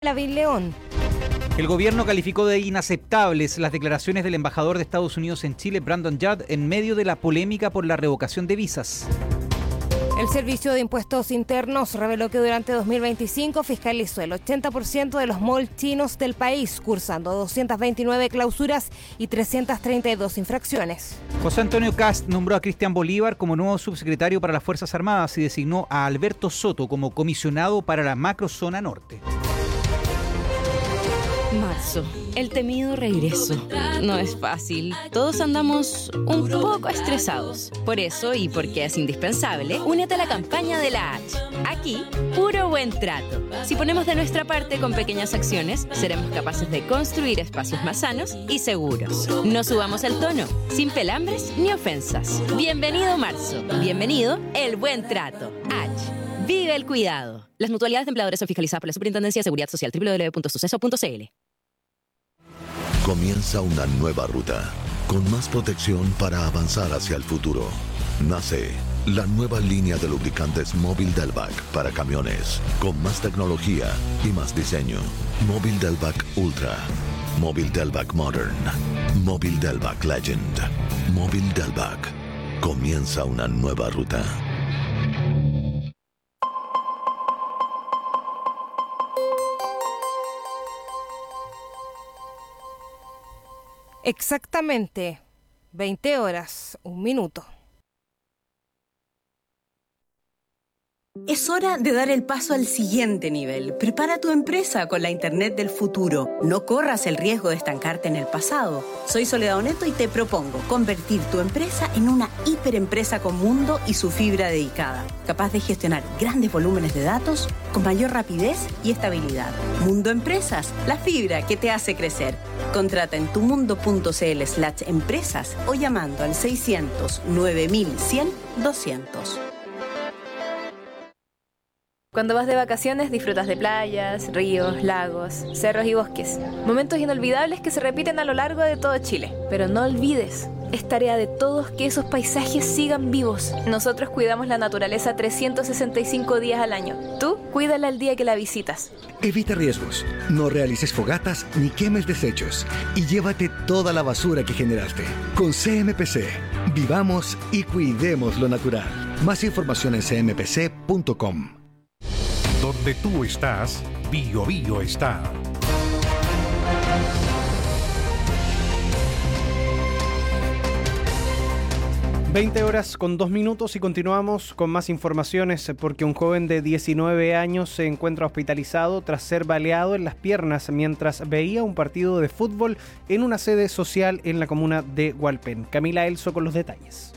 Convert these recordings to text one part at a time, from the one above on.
Lavín León. El gobierno calificó de inaceptables las declaraciones del embajador de Estados Unidos en Chile, Brandon Judd, en medio de la polémica por la revocación de visas. El Servicio de Impuestos Internos reveló que durante 2025 fiscalizó el 80% de los malls chinos del país, cursando 229 clausuras y 332 infracciones. José Antonio Kast nombró a Cristian Bolívar como nuevo subsecretario para las Fuerzas Armadas y designó a Alberto Soto como comisionado para la macrozona norte. Marzo, el temido regreso. No es fácil. Todos andamos un poco estresados. Por eso, y porque es indispensable, únete a la campaña de la H. Aquí, puro buen trato. Si ponemos de nuestra parte con pequeñas acciones, seremos capaces de construir espacios más sanos y seguros. No subamos el tono, sin pelambres ni ofensas. Bienvenido marzo. Bienvenido el buen trato. H. Vive el cuidado. Las mutualidades de empleadores son fiscalizadas por la Superintendencia de Seguridad Social, www.suceso.cl. Comienza una nueva ruta, con más protección para avanzar hacia el futuro. Nace la nueva línea de lubricantes Móvil Delvac para camiones, con más tecnología y más diseño. Móvil Delvac Ultra, Móvil Delvac Modern, Móvil Delvac Legend, Móvil Delvac. Comienza una nueva ruta. Exactamente 20 horas, 1 minuto. Es hora de dar el paso al siguiente nivel. Prepara tu empresa con la Internet del futuro. No corras el riesgo de estancarte en el pasado. Soy Soledad Oneto y te propongo convertir tu empresa en una hiperempresa con mundo y su fibra dedicada, capaz de gestionar grandes volúmenes de datos con mayor rapidez y estabilidad. Mundo Empresas, la fibra que te hace crecer. Contrata en tumundo.cl/empresas o llamando al 600 9100 200. Cuando vas de vacaciones disfrutas de playas, ríos, lagos, cerros y bosques. Momentos inolvidables que se repiten a lo largo de todo Chile. Pero no olvides, es tarea de todos que esos paisajes sigan vivos. Nosotros cuidamos la naturaleza 365 días al año. Tú, cuídala el día que la visitas. Evita riesgos, no realices fogatas ni quemes desechos y llévate toda la basura que generaste. Con CMPC, vivamos y cuidemos lo natural. Más información en cmpc.com. Donde tú estás, Bio Bio está. (20:02) y continuamos con más informaciones porque un joven de 19 años se encuentra hospitalizado tras ser baleado en las piernas mientras veía un partido de fútbol en una sede social en la comuna de Hualpén. Camila Elso con los detalles.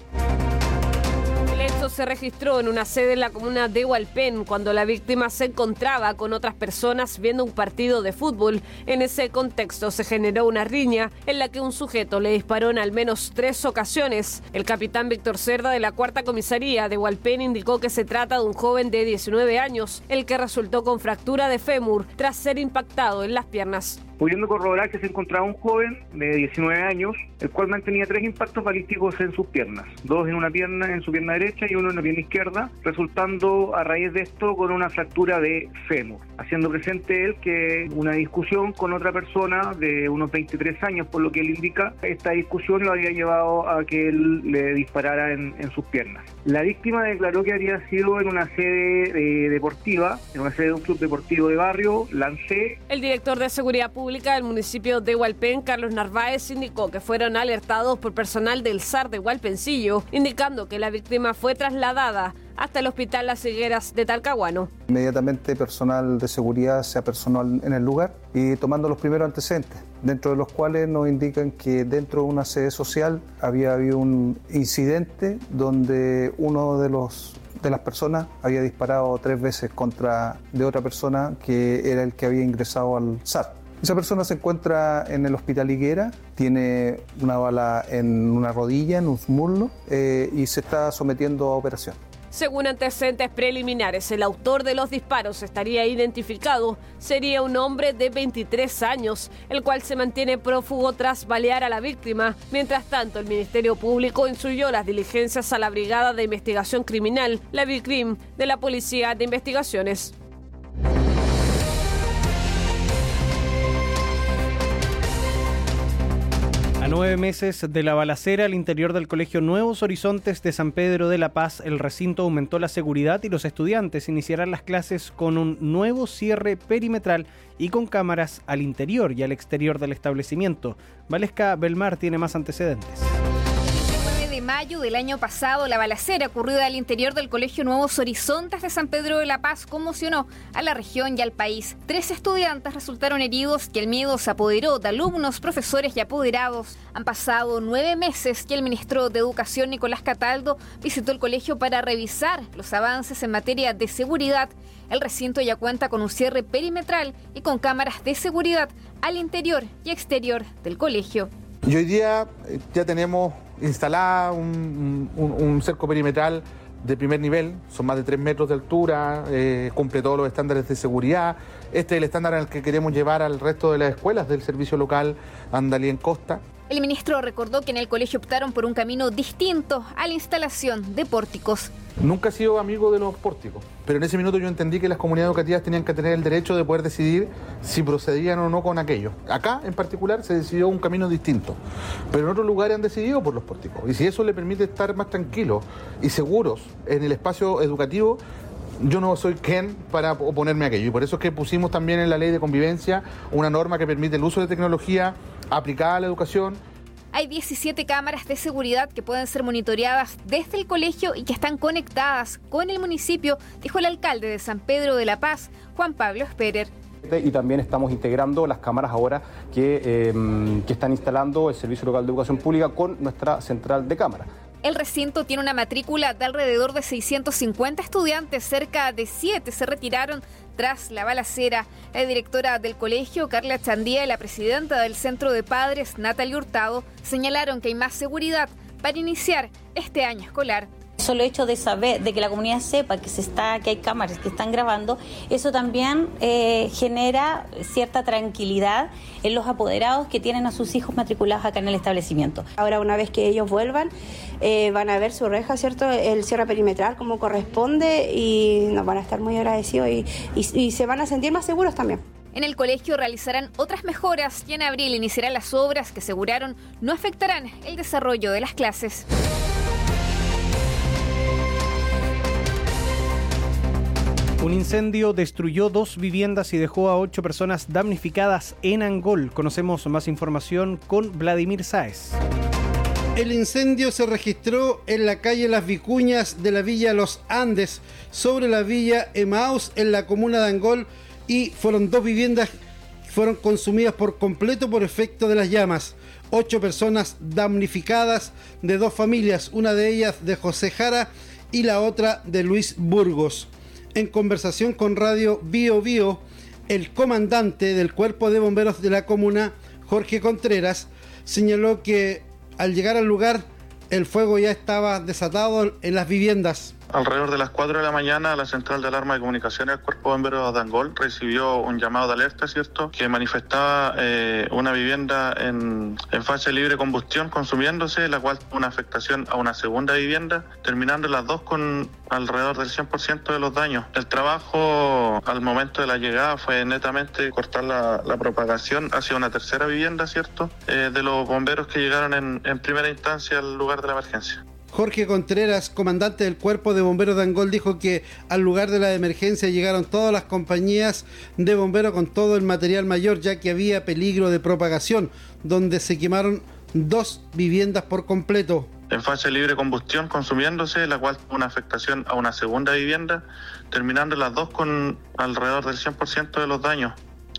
Se registró en una sede en la comuna de Hualpén cuando la víctima se encontraba con otras personas viendo un partido de fútbol. En ese contexto se generó una riña en la que un sujeto le disparó en al menos 3 ocasiones. El capitán Víctor Cerda de la 4ª Comisaría de Hualpén indicó que se trata de un joven de 19 años, el que resultó con fractura de fémur tras ser impactado en las piernas. Pudiendo corroborar que se encontraba un joven de 19 años, el cual mantenía 3 impactos balísticos en sus piernas, 2 en una pierna, en su pierna derecha y 1 en la pierna izquierda, resultando a raíz de esto con una fractura de fémur, haciendo presente él que una discusión con otra persona de unos 23 años, por lo que él indica, esta discusión lo había llevado a que él le disparara en sus piernas. La víctima declaró que había sido en una sede deportiva, en una sede de un club deportivo de barrio, Lancé. El director de Seguridad Pública del municipio de Hualpén, Carlos Narváez, indicó que fueron alertados por personal del SAR de Hualpencillo, indicando que la víctima fue trasladada hasta el Hospital Las Higueras de Talcahuano. Inmediatamente personal de seguridad se apersonó en el lugar y tomando los primeros antecedentes, dentro de los cuales nos indican que dentro de una sede social había habido un incidente donde uno de las personas había disparado 3 veces contra de otra persona que era el que había ingresado al SAR. Esa persona se encuentra en el Hospital Higuera, tiene una bala en una rodilla, en un muslo y se está sometiendo a operación. Según antecedentes preliminares, el autor de los disparos estaría identificado. Sería un hombre de 23 años, el cual se mantiene prófugo tras balear a la víctima. Mientras tanto, el Ministerio Público instruyó las diligencias a la Brigada de Investigación Criminal, la BICRIM, de la Policía de Investigaciones. 9 meses de la balacera al interior del Colegio Nuevos Horizontes de San Pedro de la Paz, el recinto aumentó la seguridad y los estudiantes iniciarán las clases con un nuevo cierre perimetral y con cámaras al interior y al exterior del establecimiento. Valesca Belmar tiene más antecedentes. De mayo del año pasado, la balacera ocurrida al interior del Colegio Nuevos Horizontes de San Pedro de la Paz conmocionó a la región y al país. 3 estudiantes resultaron heridos y el miedo se apoderó de alumnos, profesores y apoderados. Han pasado 9 meses y el ministro de Educación, Nicolás Cataldo, visitó el colegio para revisar los avances en materia de seguridad. El recinto ya cuenta con un cierre perimetral y con cámaras de seguridad al interior y exterior del colegio. Y hoy día ya tenemos instalada un cerco perimetral de primer nivel, son más de 3 metros de altura, cumple todos los estándares de seguridad. Este es el estándar al que queremos llevar al resto de las escuelas del servicio local Andalí en Costa. El ministro recordó que en el colegio optaron por un camino distinto a la instalación de pórticos. Nunca he sido amigo de los pórticos, pero en ese minuto yo entendí que las comunidades educativas tenían que tener el derecho de poder decidir si procedían o no con aquello. Acá, en particular, se decidió un camino distinto, pero en otros lugares han decidido por los pórticos. Y si eso le permite estar más tranquilos y seguros en el espacio educativo, yo no soy quien para oponerme a aquello. Y por eso es que pusimos también en la ley de convivencia una norma que permite el uso de tecnología aplicada a la educación. Hay 17 cámaras de seguridad que pueden ser monitoreadas desde el colegio y que están conectadas con el municipio, dijo el alcalde de San Pedro de la Paz, Juan Pablo Esperer. Y también estamos integrando las cámaras ahora que están instalando el Servicio Local de Educación Pública con nuestra central de cámaras. El recinto tiene una matrícula de alrededor de 650 estudiantes, cerca de 7 se retiraron tras la balacera. La directora del colegio, Carla Chandía, y la presidenta del Centro de Padres, Natalia Hurtado, señalaron que hay más seguridad para iniciar este año escolar. Solo hecho de saber, de que la comunidad sepa que hay cámaras que están grabando, eso también genera cierta tranquilidad en los apoderados que tienen a sus hijos matriculados acá en el establecimiento. Ahora, una vez que ellos vuelvan, van a ver su reja, ¿cierto? El cierre perimetral como corresponde y nos van a estar muy agradecidos y se van a sentir más seguros también. En el colegio realizarán otras mejoras y en abril iniciarán las obras que aseguraron no afectarán el desarrollo de las clases. Un incendio destruyó 2 viviendas y dejó a 8 personas damnificadas en Angol. Conocemos más información con Vladimir Sáez. El incendio se registró en la calle Las Vicuñas de la Villa Los Andes, sobre la Villa Emaús en la comuna de Angol, y fueron 2 viviendas que fueron consumidas por completo por efecto de las llamas. 8 personas damnificadas de 2 familias, una de ellas de José Jara y la otra de Luis Burgos. En conversación con Radio Bio Bio, el comandante del Cuerpo de Bomberos de la comuna, Jorge Contreras, señaló que al llegar al lugar el fuego ya estaba desatado en las viviendas. Alrededor de las 4 de la mañana, la Central de Alarma de Comunicaciones del Cuerpo de Bomberos de Angol recibió un llamado de alerta, ¿cierto?, que manifestaba una vivienda en fase de libre combustión consumiéndose, la cual tuvo una afectación a una segunda vivienda, terminando las 2 con alrededor del 100% de los daños. El trabajo al momento de la llegada fue netamente cortar la propagación hacia una tercera vivienda, ¿cierto?, de los bomberos que llegaron en primera instancia al lugar de la emergencia. Jorge Contreras, comandante del Cuerpo de Bomberos de Angol, dijo que al lugar de la emergencia llegaron todas las compañías de bomberos con todo el material mayor, ya que había peligro de propagación, donde se quemaron 2 viviendas por completo. En fase de libre combustión consumiéndose, la cual tuvo una afectación a una segunda vivienda, terminando las 2 con alrededor del 100% de los daños.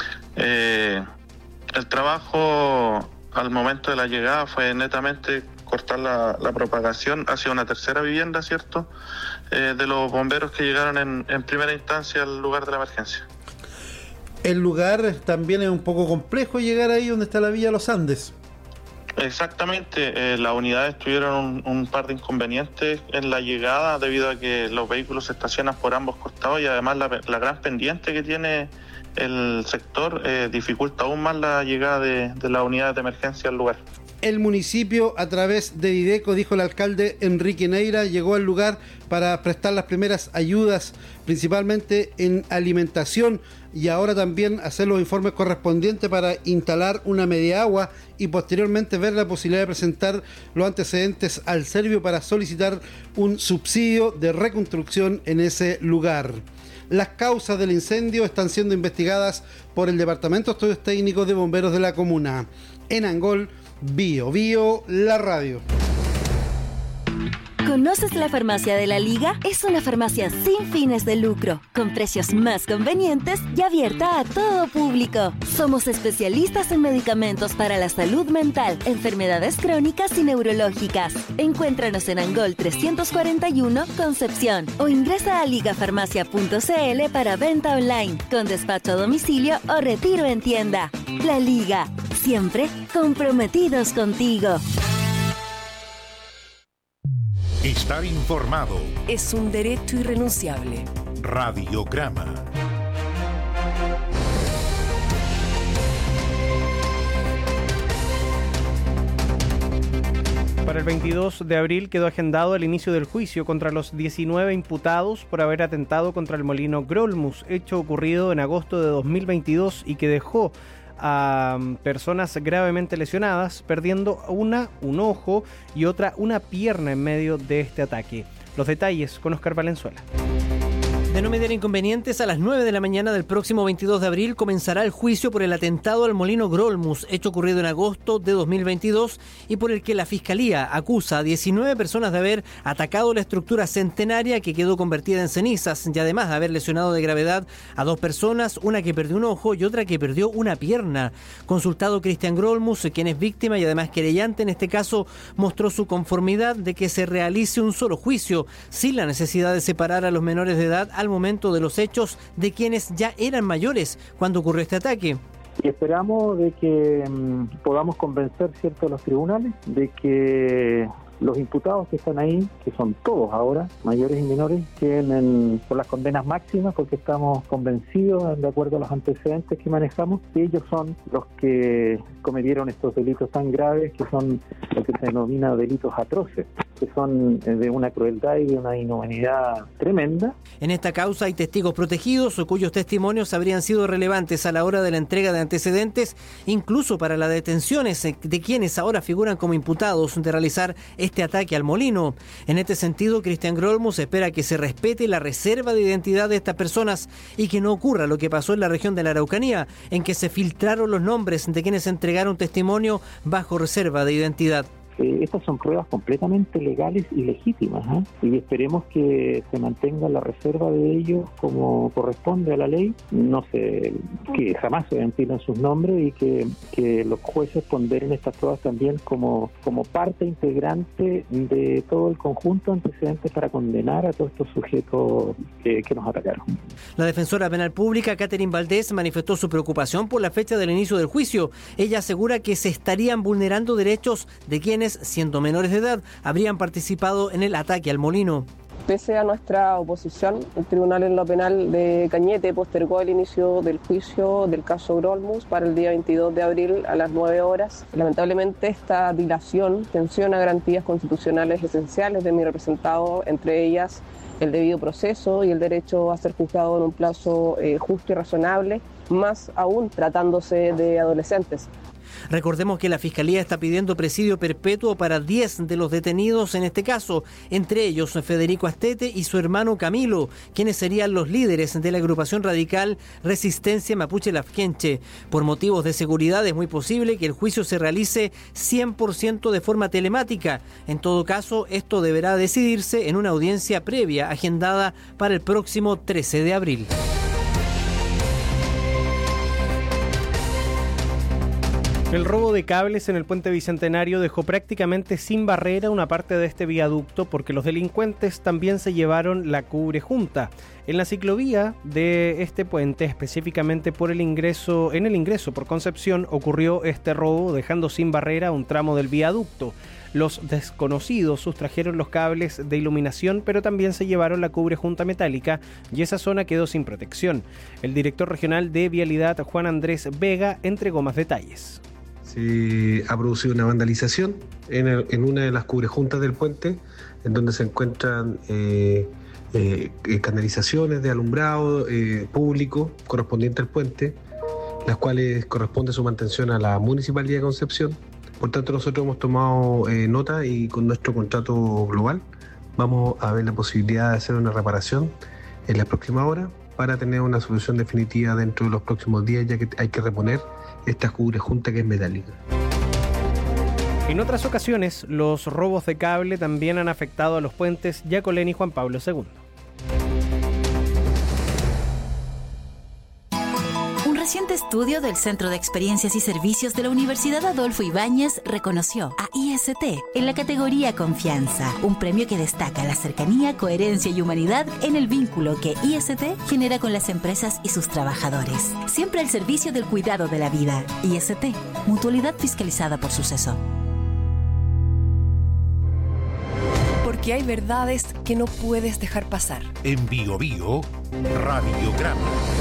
El trabajo al momento de la llegada fue netamente cortar la propagación hacia una tercera vivienda, ¿cierto?, de los bomberos que llegaron en primera instancia al lugar de la emergencia. El lugar también es un poco complejo llegar ahí donde está la Villa Los Andes. Exactamente, las unidades tuvieron un par de inconvenientes en la llegada debido a que los vehículos se estacionan por ambos costados y además la gran pendiente que tiene el sector dificulta aún más la llegada de las unidades de emergencia al lugar. El municipio, a través de Dideco, dijo el alcalde Enrique Neira, llegó al lugar para prestar las primeras ayudas, principalmente en alimentación, y ahora también hacer los informes correspondientes para instalar una media agua y posteriormente ver la posibilidad de presentar los antecedentes al Servio para solicitar un subsidio de reconstrucción en ese lugar. Las causas del incendio están siendo investigadas por el Departamento de Estudios Técnicos de Bomberos de la comuna. En Angol, Bio Bio, la radio. ¿Conoces la Farmacia de la Liga? Es una farmacia sin fines de lucro, con precios más convenientes y abierta a todo público. Somos especialistas en medicamentos para la salud mental, enfermedades crónicas y neurológicas. Encuéntranos en Angol 341, Concepción, o ingresa a ligafarmacia.cl para venta online, con despacho a domicilio o retiro en tienda. La Liga, siempre comprometidos contigo. Estar informado es un derecho irrenunciable. Radiograma. Para el 22 de abril quedó agendado el inicio del juicio contra los 19 imputados por haber atentado contra el molino Grolmus, hecho ocurrido en agosto de 2022 y que dejó a personas gravemente lesionadas, perdiendo un ojo y otra una pierna en medio de este ataque. Los detalles con Oscar Valenzuela. De no mediar inconvenientes, a las 9 de la mañana del próximo 22 de abril comenzará el juicio por el atentado al molino Grolmus, hecho ocurrido en agosto de 2022 y por el que la Fiscalía acusa a 19 personas de haber atacado la estructura centenaria que quedó convertida en cenizas y además de haber lesionado de gravedad a 2 personas, una que perdió un ojo y otra que perdió una pierna. Consultado Cristian Grolmus, quien es víctima y además querellante en este caso, mostró su conformidad de que se realice un solo juicio, sin la necesidad de separar a los menores de edad al momento de los hechos de quienes ya eran mayores cuando ocurrió este ataque. Y esperamos de que podamos convencer, ¿cierto?, a los tribunales de que los imputados que están ahí, que son todos ahora, mayores y menores, tienen por las condenas máximas, porque estamos convencidos, de acuerdo a los antecedentes que manejamos, que ellos son los que cometieron estos delitos tan graves, que son lo que se denomina delitos atroces, que son de una crueldad y de una inhumanidad tremenda. En esta causa hay testigos protegidos cuyos testimonios habrían sido relevantes a la hora de la entrega de antecedentes, incluso para las detenciones de quienes ahora figuran como imputados de realizar este ataque al molino. En este sentido, Cristian Grolmus espera que se respete la reserva de identidad de estas personas y que no ocurra lo que pasó en la región de la Araucanía, en que se filtraron los nombres de quienes entregaron testimonio bajo reserva de identidad. Estas son pruebas completamente legales y legítimas, y esperemos que se mantenga la reserva de ellos como corresponde a la ley, que jamás se ventilen sus nombres y que los jueces ponderen estas pruebas también como parte integrante de todo el conjunto de antecedentes para condenar a todos estos sujetos que nos atacaron. La defensora penal pública, Catherine Valdés, manifestó su preocupación por la fecha del inicio del juicio. Ella asegura que se estarían vulnerando derechos de quienes, siendo menores de edad, habrían participado en el ataque al molino. Pese a nuestra oposición, el Tribunal en lo Penal de Cañete postergó el inicio del juicio del caso Grolmus para el día 22 de abril a las 9 horas. Lamentablemente, esta dilación tensiona garantías constitucionales esenciales de mi representado, entre ellas el debido proceso y el derecho a ser juzgado en un plazo justo y razonable, más aún tratándose de adolescentes. Recordemos que la Fiscalía está pidiendo presidio perpetuo para 10 de los detenidos en este caso, entre ellos Federico Astete y su hermano Camilo, quienes serían los líderes de la agrupación radical Resistencia Mapuche Lafkenche. Por motivos de seguridad es muy posible que el juicio se realice 100% de forma telemática. En todo caso, esto deberá decidirse en una audiencia previa agendada para el próximo 13 de abril. El robo de cables en el puente Bicentenario dejó prácticamente sin barrera una parte de este viaducto porque los delincuentes también se llevaron la cubrejunta. En la ciclovía de este puente, específicamente en el ingreso por Concepción, ocurrió este robo dejando sin barrera un tramo del viaducto. Los desconocidos sustrajeron los cables de iluminación, pero también se llevaron la cubrejunta metálica y esa zona quedó sin protección. El director regional de Vialidad, Juan Andrés Vega, entregó más detalles. Se ha producido una vandalización en una de las cubrejuntas del puente, en donde se encuentran canalizaciones de alumbrado público correspondiente al puente, las cuales corresponde su mantención a la Municipalidad de Concepción. Por tanto, nosotros hemos tomado nota y con nuestro contrato global vamos a ver la posibilidad de hacer una reparación en la próxima hora para tener una solución definitiva dentro de los próximos días, ya que hay que reponer esta cubrejunta que es metálica. En otras ocasiones, los robos de cable también han afectado a los puentes Yacolén y Juan Pablo II. Un reciente estudio del Centro de Experiencias y Servicios de la Universidad Adolfo Ibáñez reconoció a IST en la categoría Confianza, un premio que destaca la cercanía, coherencia y humanidad en el vínculo que IST genera con las empresas y sus trabajadores. Siempre al servicio del cuidado de la vida. IST, mutualidad fiscalizada por Suceso. Porque hay verdades que no puedes dejar pasar. En Bio Bio, Radiograma.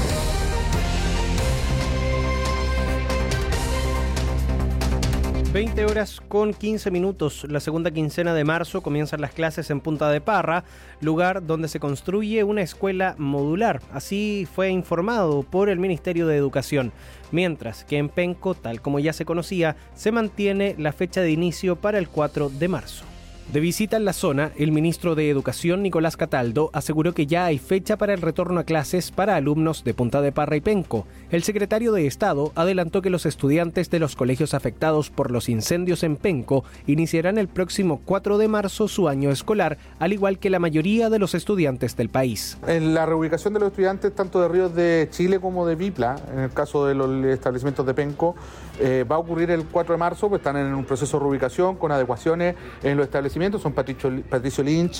(20:15). La segunda quincena de marzo comienzan las clases en Punta de Parra, lugar donde se construye una escuela modular. Así fue informado por el Ministerio de Educación. Mientras que en Penco, tal como ya se conocía, se mantiene la fecha de inicio para el 4 de marzo. De visita en la zona, el ministro de Educación, Nicolás Cataldo, aseguró que ya hay fecha para el retorno a clases para alumnos de Punta de Parra y Penco. El secretario de Estado adelantó que los estudiantes de los colegios afectados por los incendios en Penco iniciarán el próximo 4 de marzo su año escolar, al igual que la mayoría de los estudiantes del país. En la reubicación de los estudiantes, tanto de Ríos de Chile como de Vipla, en el caso de los establecimientos de Penco, va a ocurrir el 4 de marzo, pues están en un proceso de reubicación con adecuaciones en los establecimientos. Son Patricio Lynch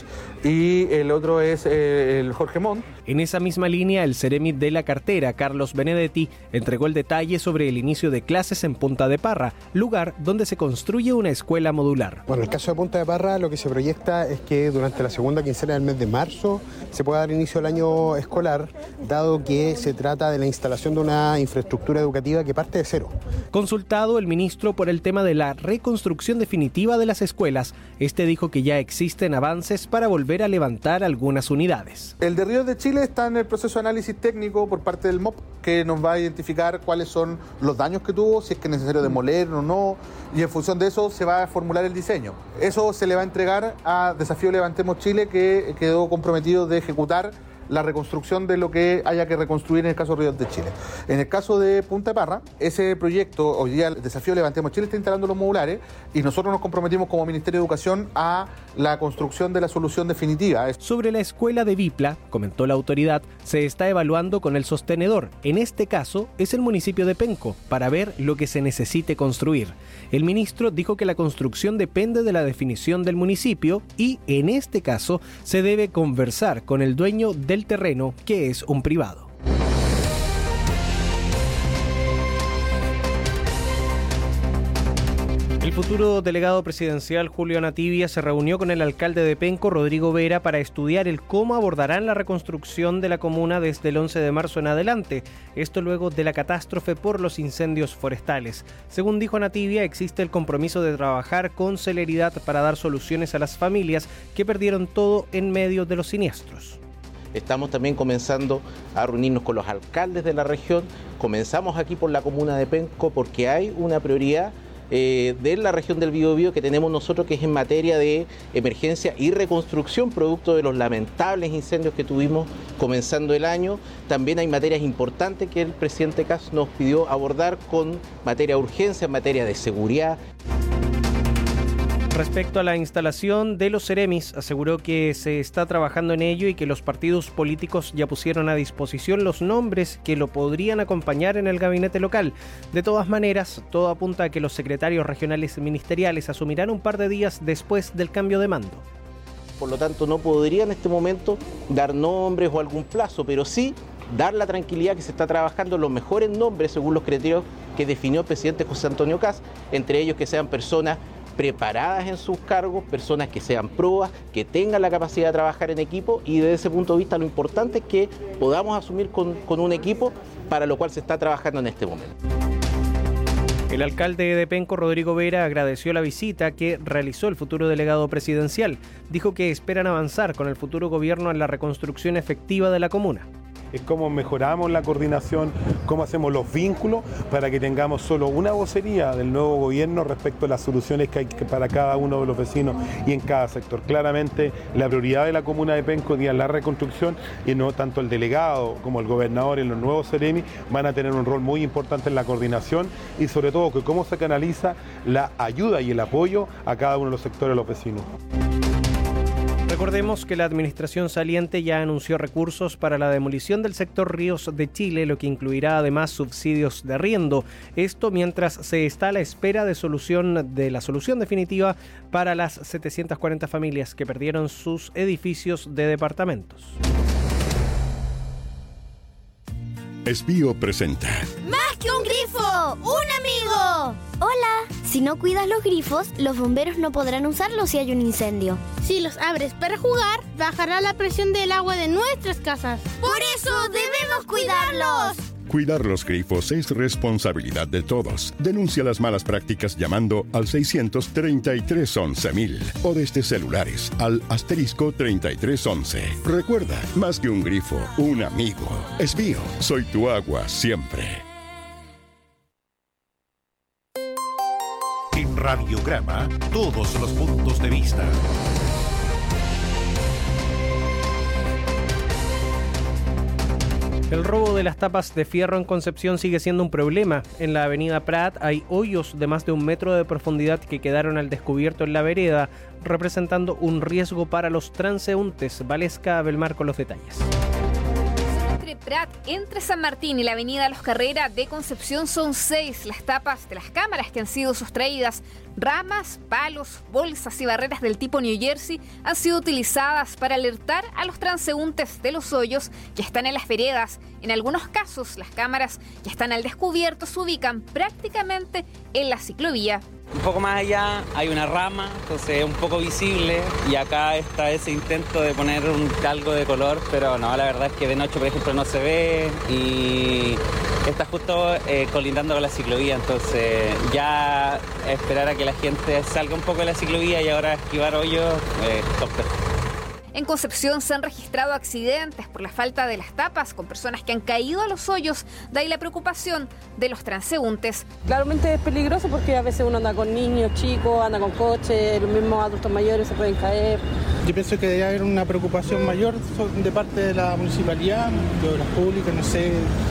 y el otro es el Jorge Montt. En esa misma línea, el Ceremi de la cartera, Carlos Benedetti, entregó el detalle sobre el inicio de clases en Punta de Parra, lugar donde se construye una escuela modular. Bueno, en el caso de Punta de Parra, lo que se proyecta es que durante la segunda quincena del mes de marzo se pueda dar inicio al año escolar, dado que se trata de la instalación de una infraestructura educativa que parte de cero. Consultado el ministro por el tema de la reconstrucción definitiva de las escuelas, dijo que ya existen avances para volver a levantar algunas unidades. El de Ríos de Chile está en el proceso de análisis técnico por parte del MOP, que nos va a identificar cuáles son los daños que tuvo, si es que es necesario demoler o no, y en función de eso se va a formular el diseño. Eso se le va a entregar a Desafío Levantemos Chile, que quedó comprometido de ejecutar la reconstrucción de lo que haya que reconstruir en el caso de Ríos de Chile. En el caso de Punta de Parra, ese proyecto, hoy día el Desafío Levantemos Chile está instalando los modulares y nosotros nos comprometimos como Ministerio de Educación a la construcción de la solución definitiva. Sobre la escuela de Vipla, comentó la autoridad, se está evaluando con el sostenedor, en este caso es el municipio de Penco, para ver lo que se necesite construir. El ministro dijo que la construcción depende de la definición del municipio y, en este caso, se debe conversar con el dueño del terreno, que es un privado. El futuro delegado presidencial Julio Anativia se reunió con el alcalde de Penco, Rodrigo Vera, para estudiar el cómo abordarán la reconstrucción de la comuna desde el 11 de marzo en adelante. Esto luego de la catástrofe por los incendios forestales. Según dijo Anativia, existe el compromiso de trabajar con celeridad para dar soluciones a las familias que perdieron todo en medio de los siniestros. Estamos también comenzando a reunirnos con los alcaldes de la región. Comenzamos aquí por la comuna de Penco porque hay una prioridad de la región del Biobío que tenemos nosotros, que es en materia de emergencia y reconstrucción producto de los lamentables incendios que tuvimos comenzando el año. También hay materias importantes que el presidente Kast nos pidió abordar con materia de urgencia, en materia de seguridad. Respecto a la instalación de los Ceremis, aseguró que se está trabajando en ello y que los partidos políticos ya pusieron a disposición los nombres que lo podrían acompañar en el gabinete local. De todas maneras, todo apunta a que los secretarios regionales ministeriales asumirán un par de días después del cambio de mando. Por lo tanto, no podría en este momento dar nombres o algún plazo, pero sí dar la tranquilidad que se está trabajando en los mejores nombres según los criterios que definió el presidente José Antonio Kast, entre ellos que sean personas preparadas en sus cargos, personas que sean probas, que tengan la capacidad de trabajar en equipo, y desde ese punto de vista lo importante es que podamos asumir con un equipo, para lo cual se está trabajando en este momento. El alcalde de Penco, Rodrigo Vera, agradeció la visita que realizó el futuro delegado presidencial. Dijo que esperan avanzar con el futuro gobierno en la reconstrucción efectiva de la comuna. Es cómo mejoramos la coordinación, cómo hacemos los vínculos para que tengamos solo una vocería del nuevo gobierno respecto a las soluciones que hay para cada uno de los vecinos y en cada sector. Claramente la prioridad de la comuna de Penco es la reconstrucción y no tanto el delegado como el gobernador y los nuevos seremi van a tener un rol muy importante en la coordinación y sobre todo que cómo se canaliza la ayuda y el apoyo a cada uno de los sectores de los vecinos. Recordemos que la administración saliente ya anunció recursos para la demolición del sector Ríos de Chile, lo que incluirá además subsidios de arriendo. Esto mientras se está a la espera de la solución definitiva para las 740 familias que perdieron sus edificios de departamentos. Esbío presenta ¡Más que un grifo! ¡Un amigo! Hola. Si no cuidas los grifos, los bomberos no podrán usarlos si hay un incendio. Si los abres para jugar, bajará la presión del agua de nuestras casas. ¡Por eso debemos cuidarlos! Cuidar los grifos es responsabilidad de todos. Denuncia las malas prácticas llamando al 633-11.000 o desde celulares al *3311. Recuerda, más que un grifo, un amigo. Esbío, soy tu agua siempre. En Radiograma, todos los puntos de vista. El robo de las tapas de fierro en Concepción sigue siendo un problema. En la avenida Prat hay hoyos de más de 1 metro de profundidad que quedaron al descubierto en la vereda, representando un riesgo para los transeúntes. Valesca Belmar con los detalles. Entre Prat, entre San Martín y la avenida Los Carrera de Concepción son 6 las tapas de las cámaras que han sido sustraídas. Ramas, palos, bolsas y barreras del tipo New Jersey han sido utilizadas para alertar a los transeúntes de los hoyos que están en las veredas. En algunos casos, las cámaras que están al descubierto se ubican prácticamente en la ciclovía. Un poco más allá hay una rama, entonces es un poco visible, y acá está ese intento de poner algo de color, pero no, la verdad es que de noche, por ejemplo, no se ve y está justo colindando con la ciclovía, entonces ya esperar a que la gente salga un poco de la ciclovía y ahora esquivar hoyos, complejo. En Concepción se han registrado accidentes por la falta de las tapas con personas que han caído a los hoyos, de ahí la preocupación de los transeúntes. Claramente es peligroso porque a veces uno anda con niños chicos, anda con coches, los mismos adultos mayores se pueden caer. Yo pienso que debe haber una preocupación mayor de parte de la municipalidad, de obras públicas, no sé,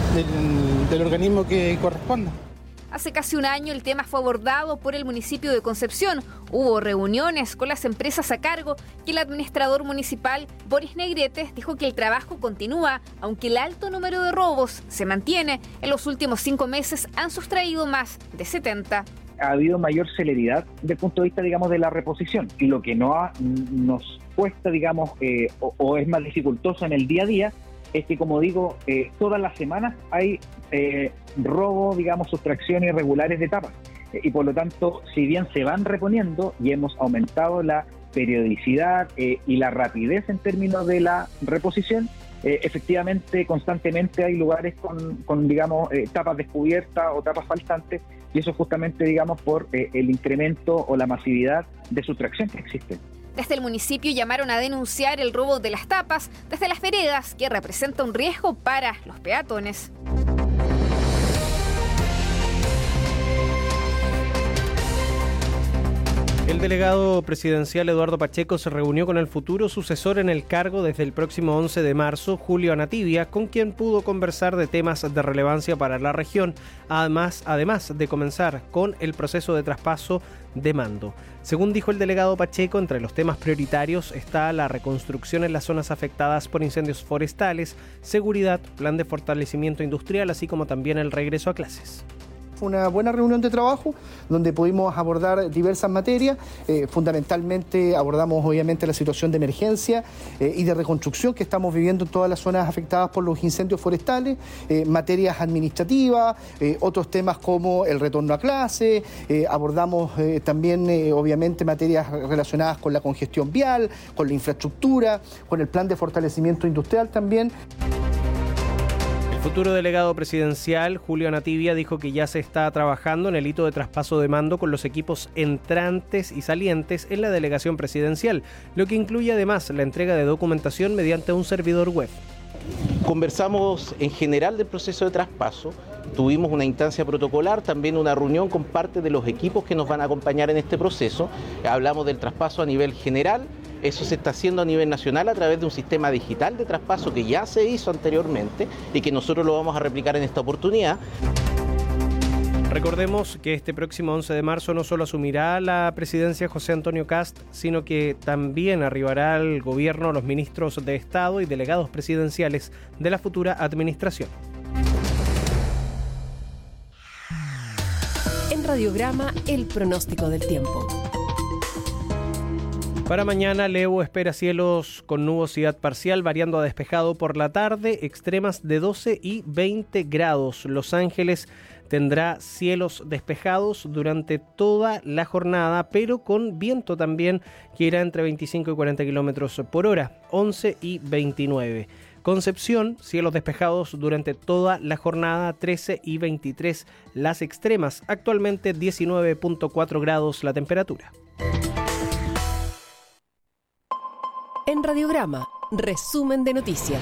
del organismo que corresponda. Hace casi un año el tema fue abordado por el municipio de Concepción. Hubo reuniones con las empresas a cargo y el administrador municipal, Boris Negrete, dijo que el trabajo continúa, aunque el alto número de robos se mantiene. En los últimos 5 meses han sustraído más de 70. Ha habido mayor celeridad desde el punto de vista, digamos, de la reposición, y lo que nos cuesta, digamos, o es más dificultoso en el día a día, es que, como digo, todas las semanas hay robo, digamos, sustracciones irregulares de tapas. Y por lo tanto, si bien se van reponiendo y hemos aumentado la periodicidad y la rapidez en términos de la reposición, efectivamente, constantemente hay lugares con digamos, tapas descubiertas o tapas faltantes, y eso justamente, digamos, por el incremento o la masividad de sustracción que existe. Desde el municipio llamaron a denunciar el robo de las tapas desde las veredas, que representa un riesgo para los peatones. El delegado presidencial Eduardo Pacheco se reunió con el futuro sucesor en el cargo desde el próximo 11 de marzo, Julio Anativia, con quien pudo conversar de temas de relevancia para la región, además de comenzar con el proceso de traspaso de mando. Según dijo el delegado Pacheco, entre los temas prioritarios está la reconstrucción en las zonas afectadas por incendios forestales, seguridad, plan de fortalecimiento industrial, así como también el regreso a clases. Fue una buena reunión de trabajo donde pudimos abordar diversas materias. Fundamentalmente abordamos obviamente la situación de emergencia y de reconstrucción que estamos viviendo en todas las zonas afectadas por los incendios forestales, materias administrativas, otros temas como el retorno a clase, abordamos también obviamente materias relacionadas con la congestión vial, con la infraestructura, con el plan de fortalecimiento industrial también. El Futuro delegado presidencial Julio Anativia dijo que ya se está trabajando en el hito de traspaso de mando con los equipos entrantes y salientes en la delegación presidencial, lo que incluye además la entrega de documentación mediante un servidor web. Conversamos en general del proceso de traspaso, tuvimos una instancia protocolar, también una reunión con parte de los equipos que nos van a acompañar en este proceso. Hablamos del traspaso a nivel general, eso se está haciendo a nivel nacional a través de un sistema digital de traspaso que ya se hizo anteriormente y que nosotros lo vamos a replicar en esta oportunidad. Recordemos que este próximo 11 de marzo no solo asumirá la presidencia José Antonio Kast, sino que también arribará al gobierno los ministros de Estado y delegados presidenciales de la futura administración. En Radiograma, el pronóstico del tiempo. Para mañana, Leo espera cielos con nubosidad parcial, variando a despejado por la tarde, extremas de 12 y 20 grados. Los Ángeles tendrá cielos despejados durante toda la jornada, pero con viento también que irá entre 25 y 40 kilómetros por hora, 11 y 29. Concepción, cielos despejados durante toda la jornada, 13 y 23 las extremas, actualmente 19.4 grados la temperatura. En Radiograma, resumen de noticias.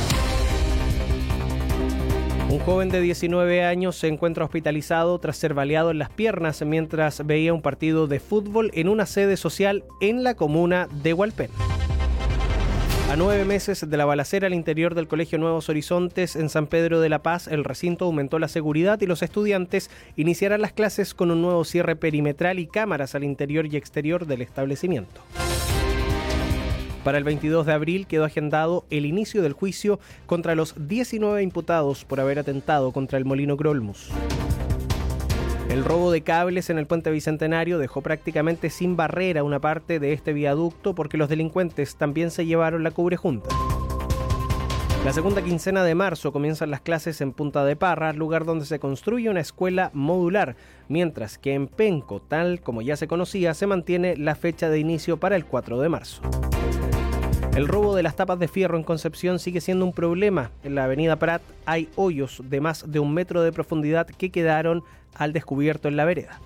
Un joven de 19 años se encuentra hospitalizado tras ser baleado en las piernas mientras veía un partido de fútbol en una sede social en la comuna de Hualpén. A 9 meses de la balacera al interior del Colegio Nuevos Horizontes en San Pedro de la Paz, el recinto aumentó la seguridad y los estudiantes iniciarán las clases con un nuevo cierre perimetral y cámaras al interior y exterior del establecimiento. Para el 22 de abril quedó agendado el inicio del juicio contra los 19 imputados por haber atentado contra el molino Grolmus. El robo de cables en el puente Bicentenario dejó prácticamente sin barrera una parte de este viaducto porque los delincuentes también se llevaron la cubrejunta. La segunda quincena de marzo comienzan las clases en Punta de Parra, lugar donde se construye una escuela modular, mientras que en Penco, tal como ya se conocía, se mantiene la fecha de inicio para el 4 de marzo. El robo de las tapas de fierro en Concepción sigue siendo un problema. En la avenida Prat hay hoyos de más de 1 metro de profundidad que quedaron al descubierto en la vereda.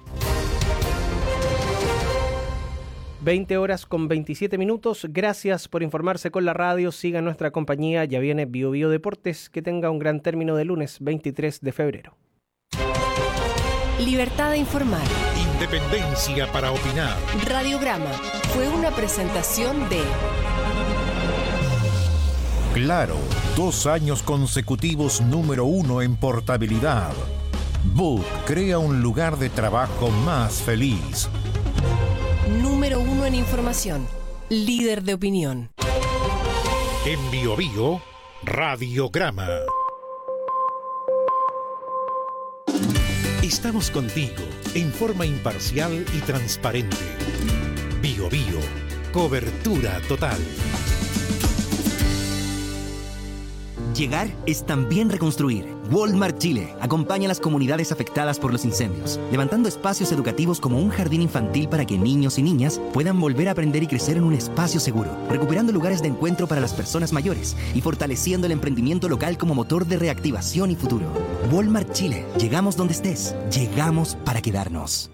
20 horas con 27 minutos. Gracias por informarse con la radio. Siga nuestra compañía. Ya viene Bio Bio Deportes. Que tenga un gran término de lunes 23 de febrero. Libertad de informar. Independencia para opinar. Radiograma fue una presentación de Claro, 2 años consecutivos número 1 en portabilidad. Book crea un lugar de trabajo más feliz. Número 1 en información. Líder de opinión. En Bio Bio, Radiograma. Estamos contigo en forma imparcial y transparente. Bio Bio, cobertura total. Llegar es también reconstruir. Walmart Chile acompaña a las comunidades afectadas por los incendios, levantando espacios educativos como un jardín infantil para que niños y niñas puedan volver a aprender y crecer en un espacio seguro, recuperando lugares de encuentro para las personas mayores y fortaleciendo el emprendimiento local como motor de reactivación y futuro. Walmart Chile, llegamos donde estés, llegamos para quedarnos.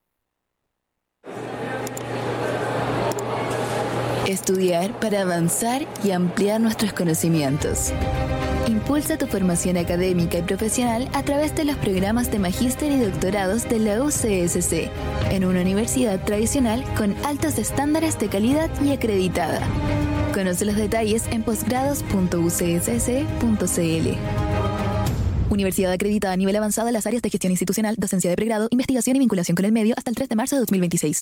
Estudiar para avanzar y ampliar nuestros conocimientos. Impulsa tu formación académica y profesional a través de los programas de magíster y doctorados de la UCSC, en una universidad tradicional con altos estándares de calidad y acreditada. Conoce los detalles en posgrados.ucss.cl. Universidad acreditada a nivel avanzado en las áreas de gestión institucional, docencia de pregrado, investigación y vinculación con el medio hasta el 3 de marzo de 2026.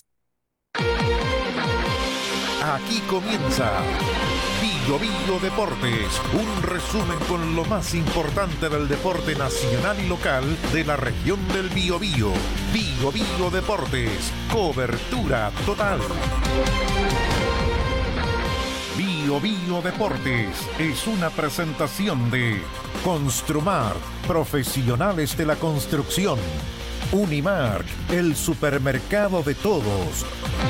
Aquí comienza Bio Bio Deportes, un resumen con lo más importante del deporte nacional y local de la región del Biobío. Bio Bio Deportes, cobertura total. Bio Bio Deportes es una presentación de Construmart, profesionales de la construcción. Unimark, el supermercado de todos.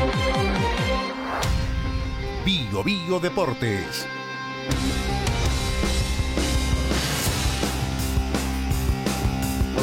Bio Bio Deportes.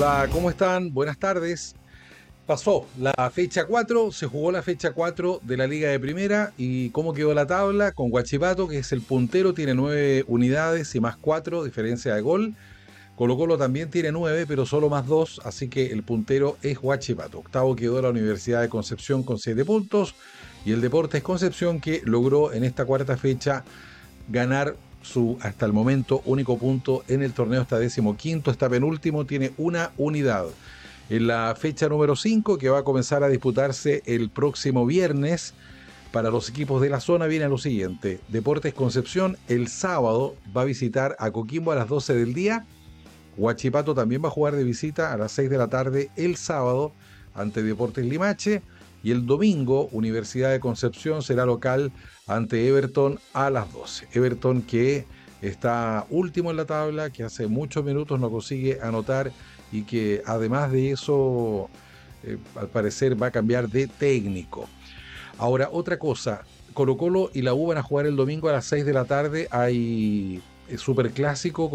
Hola, ¿cómo están? Buenas tardes. Pasó la fecha 4, se jugó la fecha 4 de la Liga de Primera. ¿Y cómo quedó la tabla? Con Huachipato, que es el puntero, tiene 9 unidades y más 4, diferencia de gol. Colo-Colo también tiene 9, pero solo más 2, así que el puntero es Huachipato. Octavo quedó la Universidad de Concepción con 7 puntos y el Deportes Concepción, que logró en esta cuarta fecha ganar su, hasta el momento, único punto en el torneo. Está 15º, está penúltimo, tiene una unidad. En la fecha número 5, que va a comenzar a disputarse el próximo viernes, para los equipos de la zona viene lo siguiente. Deportes Concepción el sábado va a visitar a Coquimbo a las 12 del día. Huachipato también va a jugar de visita a las 6 de la tarde el sábado ante Deportes Limache. Y el domingo, Universidad de Concepción será local ante Everton a las 12. Everton, que está último en la tabla, que hace muchos minutos no consigue anotar y que además de eso, al parecer va a cambiar de técnico. Ahora, otra cosa, Colo-Colo y la U van a jugar el domingo a las 6 de la tarde. Hay superclásico